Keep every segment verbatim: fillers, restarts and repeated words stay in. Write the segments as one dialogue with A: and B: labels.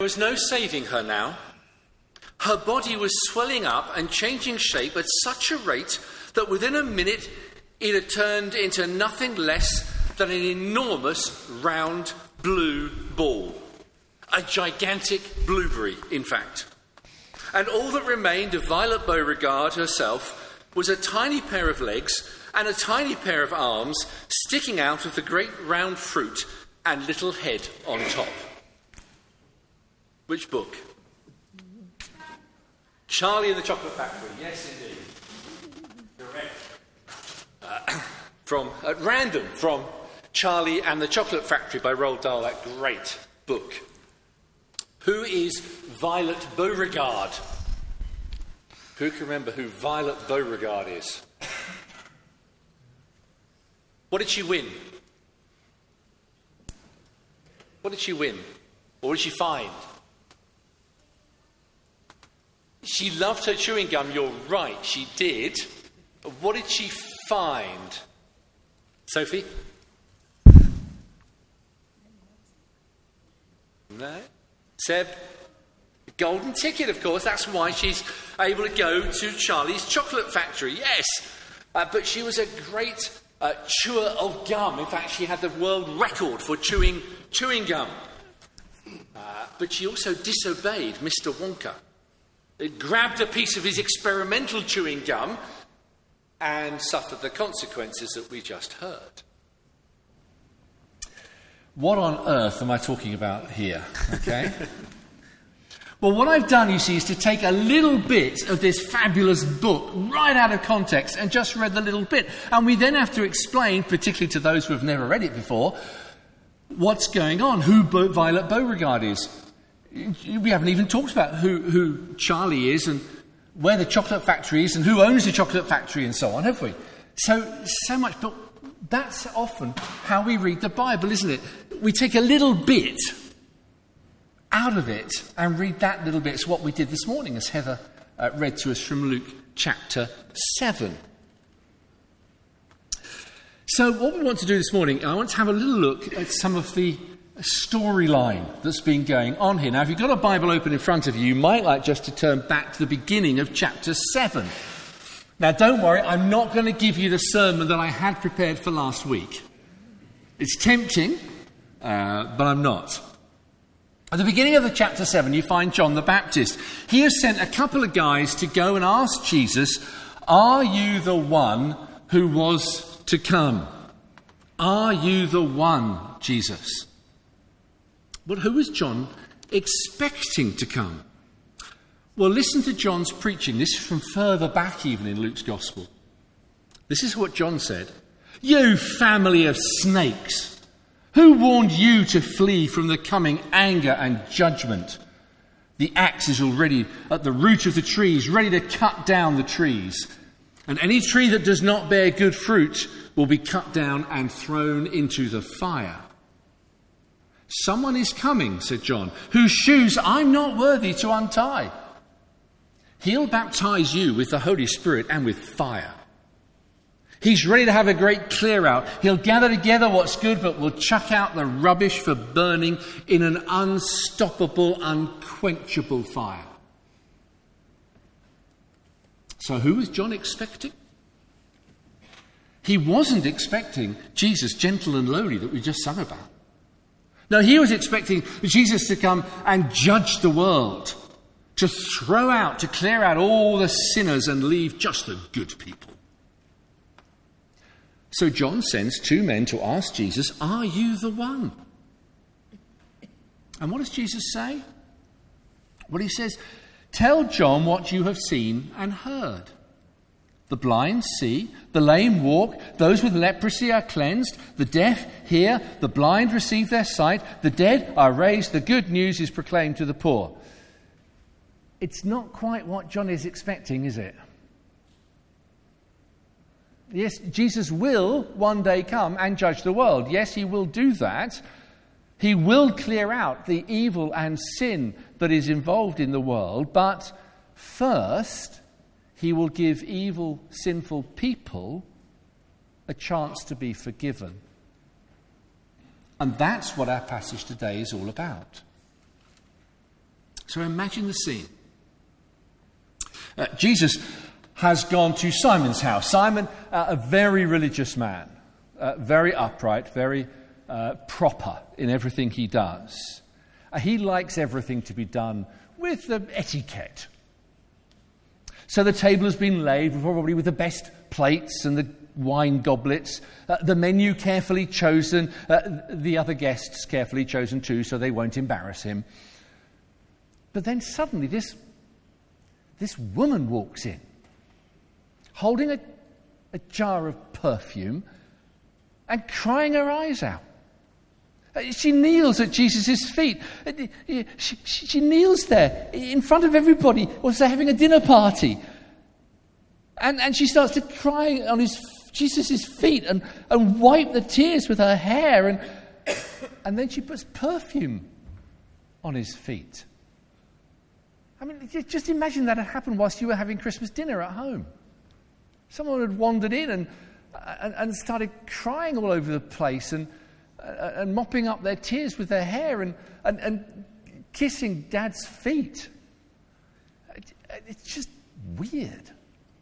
A: was no saving her now. Her body was swelling up and changing shape at such a rate that within a minute it had turned into nothing less than an enormous round blue ball. A gigantic blueberry, in fact. And all that remained of Violet Beauregard herself was a tiny pair of legs and a tiny pair of arms sticking out of the great round fruit and little head on top. Which book? Charlie and the Chocolate Factory. Yes, indeed. Correct. Uh, from, at random, from Charlie and the Chocolate Factory by Roald Dahl, that great book. Who is Violet Beauregard? Who can remember who Violet Beauregard is? What did she win? What did she win? Or what did she find? She loved her chewing gum, you're right, she did. What did she find? Sophie? No? Seb? Golden ticket, of course. That's why she's able to go to Charlie's Chocolate Factory. Yes. Uh, but she was a great uh, chewer of gum. In fact, she had the world record for chewing chewing gum. Uh, but she also disobeyed Mister Wonka. It grabbed a piece of his experimental chewing gum and suffered the consequences that we just heard.
B: What on earth am I talking about here? Okay. Well, what I've done, you see, is to take a little bit of this fabulous book right out of context and just read the little bit. And we then have to explain, particularly to those who have never read it before, what's going on, who Bo- Violet Beauregard is. We haven't even talked about who, who Charlie is and where the chocolate factory is and who owns the chocolate factory and so on, have we? So, so much, but that's often how we read the Bible, isn't it? We take a little bit out of it and read that little bit. It's what we did this morning as Heather uh, read to us from Luke chapter seven. So what we want to do this morning, I want to have a little look at some of the storyline that's been going on here. Now, if you've got a Bible open in front of you, you might like just to turn back to the beginning of chapter seven. Now, don't worry, I'm not going to give you the sermon that I had prepared for last week. It's tempting, uh, but I'm not. At the beginning of the chapter seven, you find John the Baptist. He has sent a couple of guys to go and ask Jesus, are you the one who was to come? Are you the one, Jesus? But who was John expecting to come? Well, listen to John's preaching. This is from further back even in Luke's Gospel. This is what John said. You family of snakes! Who warned you to flee from the coming anger and judgment? The axe is already at the root of the trees, ready to cut down the trees. And any tree that does not bear good fruit will be cut down and thrown into the fire. Someone is coming, said John, whose shoes I'm not worthy to untie. He'll baptize you with the Holy Spirit and with fire. He's ready to have a great clear out. He'll gather together what's good, but will chuck out the rubbish for burning in an unstoppable, unquenchable fire. So who was John expecting? He wasn't expecting Jesus, gentle and lowly, that we just sung about. No, he was expecting Jesus to come and judge the world, to throw out, to clear out all the sinners and leave just the good people. So John sends two men to ask Jesus, are you the one? And what does Jesus say? Well, he says, tell John what you have seen and heard. The blind see, the lame walk, those with leprosy are cleansed, the deaf hear, the blind receive their sight, the dead are raised, the good news is proclaimed to the poor. It's not quite what John is expecting, is it? Yes, Jesus will one day come and judge the world. Yes, he will do that. He will clear out the evil and sin that is involved in the world. But first, he will give evil, sinful people a chance to be forgiven. And that's what our passage today is all about. So imagine the scene. Uh, Jesus has gone to Simon's house. Simon, uh, a very religious man, uh, very upright, very uh, proper in everything he does. Uh, he likes everything to be done with the etiquette. So the table has been laid, probably with the best plates and the wine goblets, uh, the menu carefully chosen, uh, the other guests carefully chosen too, so they won't embarrass him. But then suddenly this, this woman walks in, holding a, a jar of perfume and crying her eyes out. Uh, she kneels at Jesus' feet. Uh, she, she, she kneels there in front of everybody whilst they're having a dinner party. And, and she starts to cry on his Jesus' feet and, and wipe the tears with her hair. And, and then she puts perfume on his feet. I mean, just imagine that had happened whilst you were having Christmas dinner at home. Someone had wandered in and, and, and started crying all over the place and, and mopping up their tears with their hair and, and, and kissing Dad's feet. It's just weird.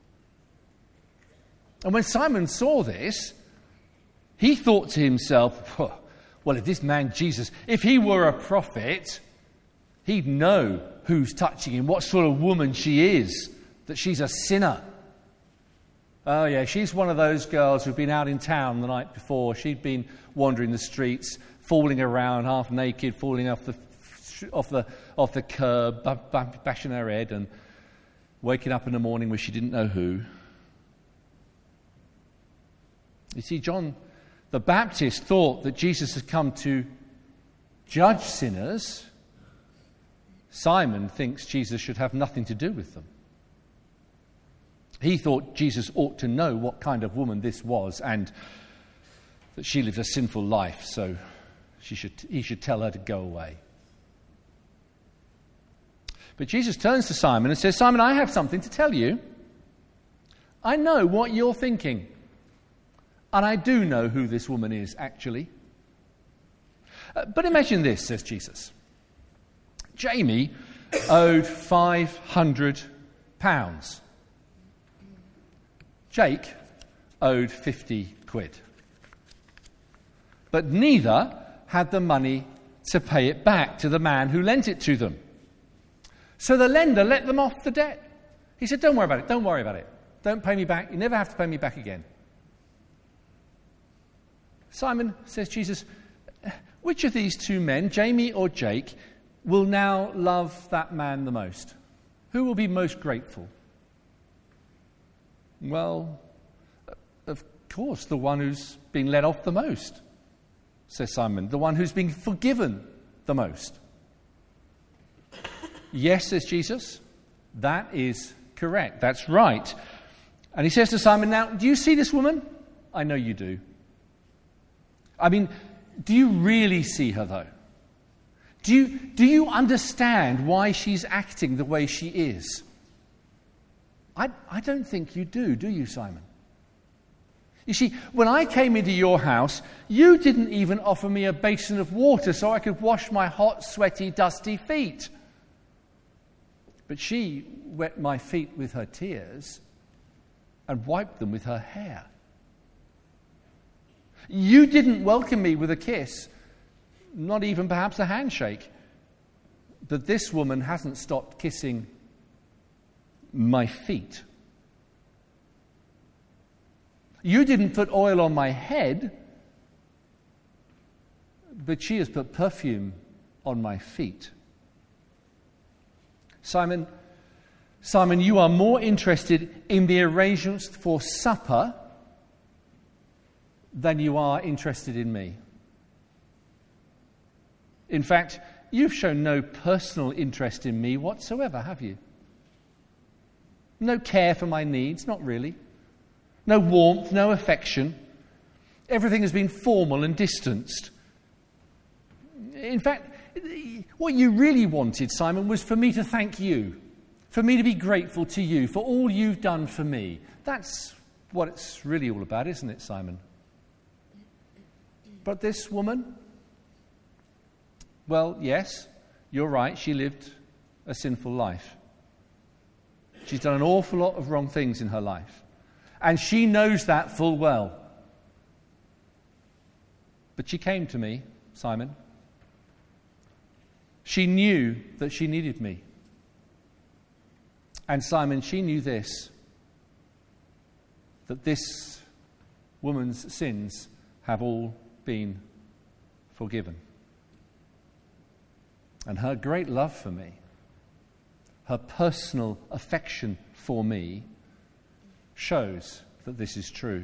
B: And when Simon saw this, he thought to himself, well, if this man Jesus, if he were a prophet, he'd know who's touching him, what sort of woman she is, that she's a sinner. Oh yeah, she's one of those girls who've been out in town the night before. She'd been wandering the streets, falling around half naked, falling off the off the off the curb, bashing her head and waking up in the morning where she didn't know who. You see, John the Baptist thought that Jesus had come to judge sinners. Simon thinks Jesus should have nothing to do with them. He thought Jesus ought to know what kind of woman this was and that she lived a sinful life, so she should, he should tell her to go away. But Jesus turns to Simon and says, Simon, I have something to tell you. I know what you're thinking. And I do know who this woman is, actually. Uh, but imagine this, says Jesus. Jamie owed five hundred pounds. Jake owed fifty quid. But neither had the money to pay it back to the man who lent it to them. So the lender let them off the debt. He said, don't worry about it, don't worry about it. Don't pay me back, you never have to pay me back again. Simon, says Jesus, which of these two men, Jamie or Jake, will now love that man the most? Who will be most grateful? Well, of course, the one who's been let off the most, says Simon, the one who's been forgiven the most. Yes, says Jesus, that is correct. That's right. And he says to Simon, now, do you see this woman? I know you do. I mean, do you really see her, though? Do you, do you understand why she's acting the way she is? I, I don't think you do, do you, Simon? You see, when I came into your house, you didn't even offer me a basin of water so I could wash my hot, sweaty, dusty feet. But she wet my feet with her tears and wiped them with her hair. You didn't welcome me with a kiss, not even perhaps a handshake. But this woman hasn't stopped kissing my feet. You didn't put oil on my head, but she has put perfume on my feet. Simon, Simon, you are more interested in the arrangements for supper than you are interested in me. In fact, you've shown no personal interest in me whatsoever, have you? No care for my needs, not really. No warmth, no affection. Everything has been formal and distanced. In fact, what you really wanted, Simon, was for me to thank you, for me to be grateful to you for all you've done for me. That's what it's really all about, isn't it, Simon? But this woman, well, yes, you're right, she lived a sinful life. She's done an awful lot of wrong things in her life. And she knows that full well. But she came to me, Simon. She knew that she needed me. And Simon, she knew this, that this woman's sins have all been forgiven. And her great love for me, her personal affection for me, shows that this is true.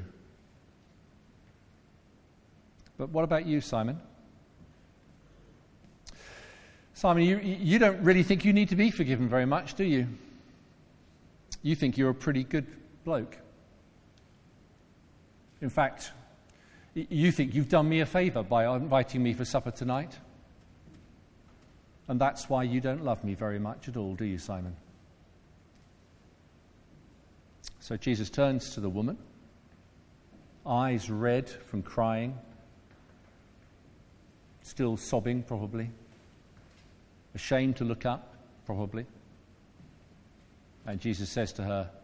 B: But what about you, Simon? Simon, you, you don't really think you need to be forgiven very much, do you? You think you're a pretty good bloke. In fact, you think you've done me a favour by inviting me for supper tonight. And that's why you don't love me very much at all, do you, Simon? So Jesus turns to the woman, eyes red from crying, still sobbing probably, ashamed to look up probably. And Jesus says to her,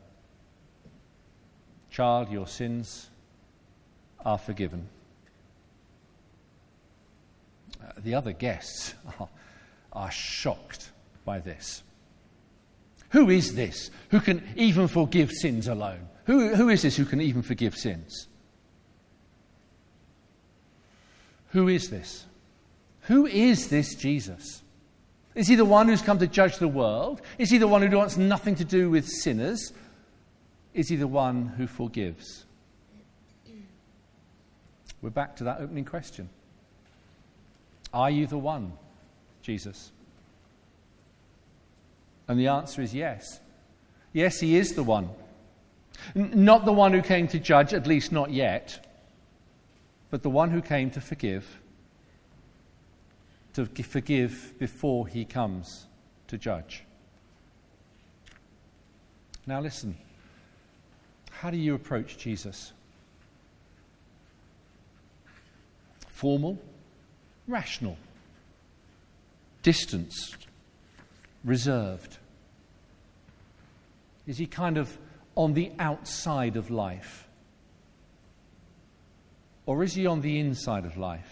B: "Child, your sins are forgiven." Uh, the other guests are, are shocked by this. Who is this who can even forgive sins alone? Who, who is this who can even forgive sins? Who is this? Who is this Jesus? Is he the one who's come to judge the world? Is he the one who wants nothing to do with sinners? Is he the one who forgives? We're back to that opening question. Are you the one, Jesus? And the answer is yes. Yes, he is the one. N- not the one who came to judge, at least not yet, but the one who came to forgive. To forgive before he comes to judge. Now listen, how do you approach Jesus? Formal, rational, distanced, reserved? Is he kind of on the outside of life? Or is he on the inside of life?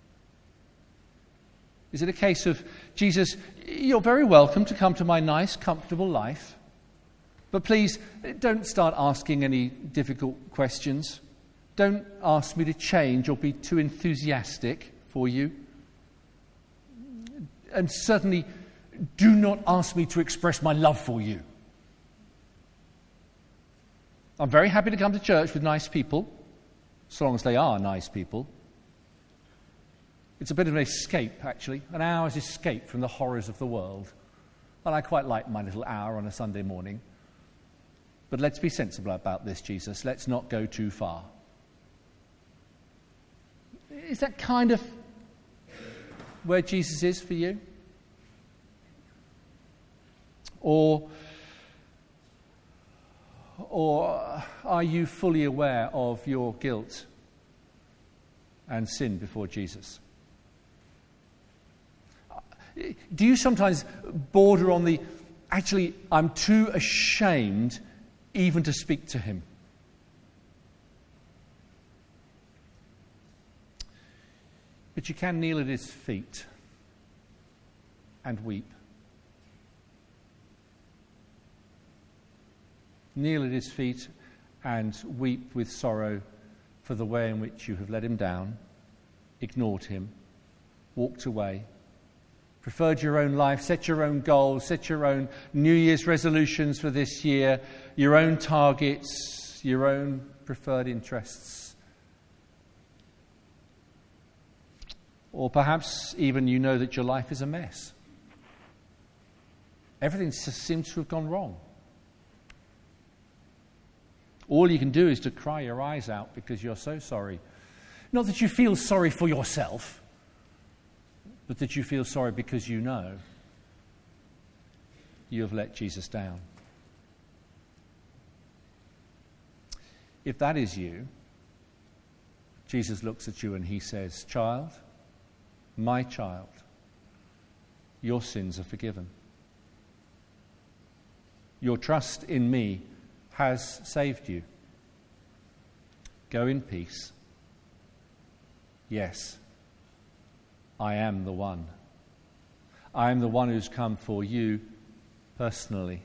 B: Is it a case of, Jesus, you're very welcome to come to my nice, comfortable life, but please don't start asking any difficult questions. Don't ask me to change or be too enthusiastic for you. And certainly do not ask me to express my love for you. I'm very happy to come to church with nice people, so long as they are nice people. It's a bit of an escape, actually, an hour's escape from the horrors of the world. And I quite like my little hour on a Sunday morning. But let's be sensible about this, Jesus. Let's not go too far. Is that kind of where Jesus is for you? Or, or are you fully aware of your guilt and sin before Jesus? Do you sometimes border on the, actually, I'm too ashamed even to speak to him? But you can kneel at his feet and weep. Kneel at his feet and weep with sorrow for the way in which you have let him down, ignored him, walked away, preferred your own life, set your own goals, set your own New Year's resolutions for this year, your own targets, your own preferred interests. Or perhaps even you know that your life is a mess. Everything just seems to have gone wrong. All you can do is to cry your eyes out because you're so sorry. Not that you feel sorry for yourself, but that you feel sorry because you know you have let Jesus down. If that is you, Jesus looks at you and he says, "Child, my child, your sins are forgiven." Your trust in me has saved you. Go in peace. Yes, I am the one. I am the one who's come for you personally.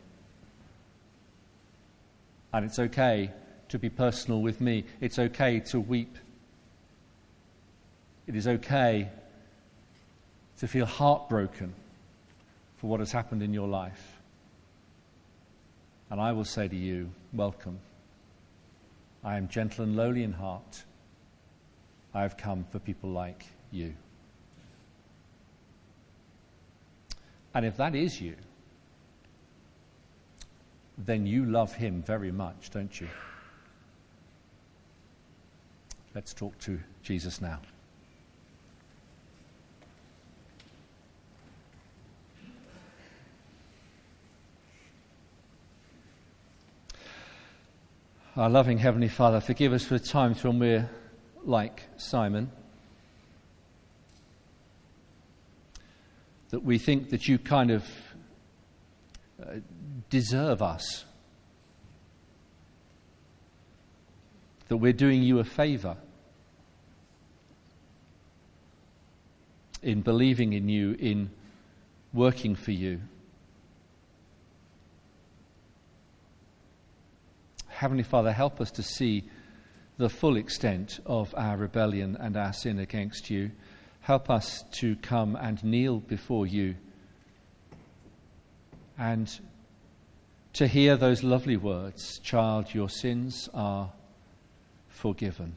B: And it's okay to be personal with me. It's okay to weep. It is okay to feel heartbroken for what has happened in your life. And I will say to you, welcome. I am gentle and lowly in heart. I have come for people like you. And if that is you, then you love him very much, don't you? Let's talk to Jesus now. Our loving Heavenly Father, forgive us for the times when we're like Simon, that we think that you kind of uh, deserve us, that we're doing you a favour in believing in you, in working for you. Heavenly Father, help us to see the full extent of our rebellion and our sin against you. Help us to come and kneel before you and to hear those lovely words, "Child, your sins are forgiven."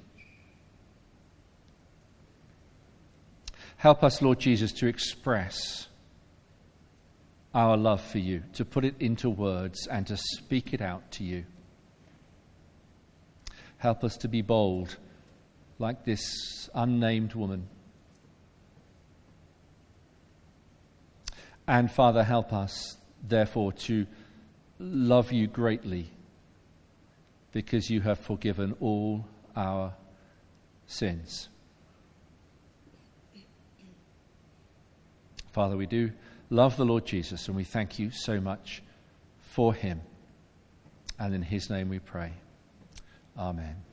B: Help us, Lord Jesus, to express our love for you, to put it into words and to speak it out to you. Help us to be bold, like this unnamed woman. And Father, help us, therefore, to love you greatly, because you have forgiven all our sins. Father, we do love the Lord Jesus, and we thank you so much for him. And in his name we pray. Amen.